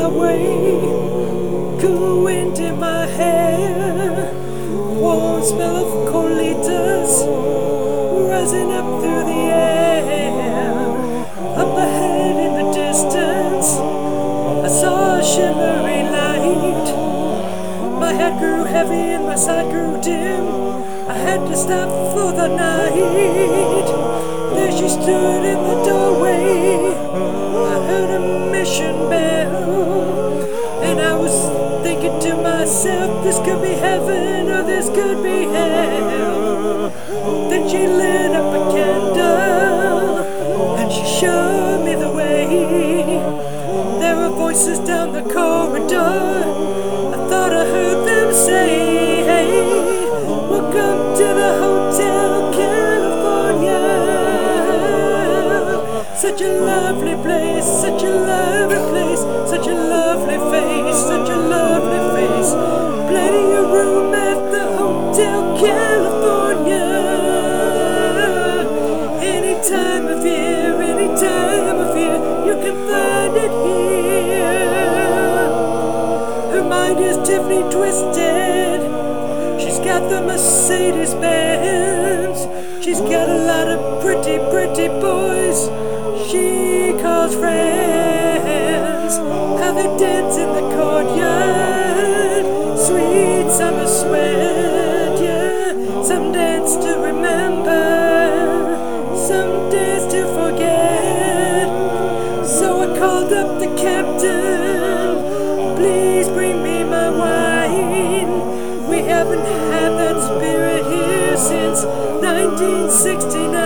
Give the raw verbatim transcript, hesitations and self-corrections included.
my way, cool wind in my hair, warm smell of colitas rising up through the air. Up ahead in the distance, I saw a shimmering light. My head grew heavy and my sight grew dim. I had to stop for the night. There she stood in the doorway. I heard a mission bell, and I was thinking to myself, this could be heaven or this could be hell. Then she lit up a candle and she showed me the way. There were voices down the corridor. I thought I heard them say, hey, welcome to the Hotel California. Such a lovely place, such a lovely place, such a lovely face, such a lovely face. Plenty of room at the Hotel California. Any time of year, any time of year, you can find it here. Her mind is Tiffany twisted. She's got the Mercedes Benz. She's got a lot of pretty, pretty boys she calls friends. How they dance in the courtyard, sweet summer sweat, yeah. Some dance to remember, some dance to forget. So I called up the captain, please bring me my wine. We haven't had that spirit here since nineteen sixty-nine.